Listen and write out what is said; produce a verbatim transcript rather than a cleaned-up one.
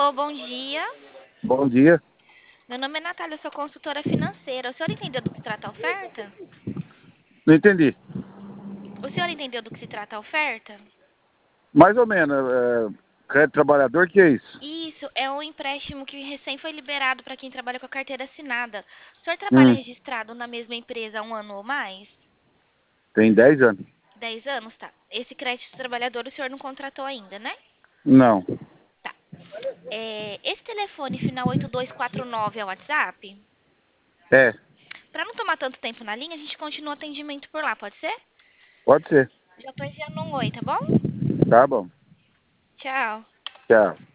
Alô, bom dia. Bom dia. Meu nome é Natália, eu sou consultora financeira. O senhor entendeu do que se trata a oferta? Não entendi. O senhor entendeu do que se trata a oferta? Mais ou menos. É, crédito trabalhador, que é isso? Isso, é um empréstimo que recém foi liberado para quem trabalha com a carteira assinada. O senhor trabalha Hum, registrado na mesma empresa há um ano ou mais? tem dez anos. Dez anos, tá. Esse crédito trabalhador o senhor não contratou ainda, né? Não. Tá. É, esse telefone final oito dois quatro nove é o WhatsApp? É, Para não tomar tanto tempo na linha, a gente continua o atendimento por lá, pode ser? pode ser. Já tô enviando um oi, tá bom? Tá bom. Tchau. Tchau.